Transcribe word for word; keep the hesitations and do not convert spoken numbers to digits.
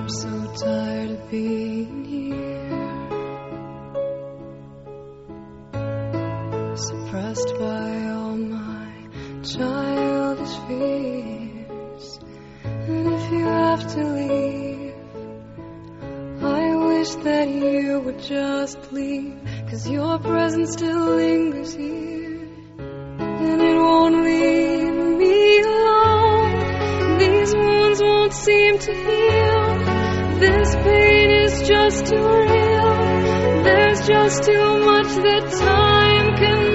I'm so tired of being here, suppressed by all my childish fears. And if you have to leave, I wish that you would just leave, 'cause your presence still lingers here, and it won't leave me alone. These wounds won't seem to heal. This pain is just too real. There's just too much that time can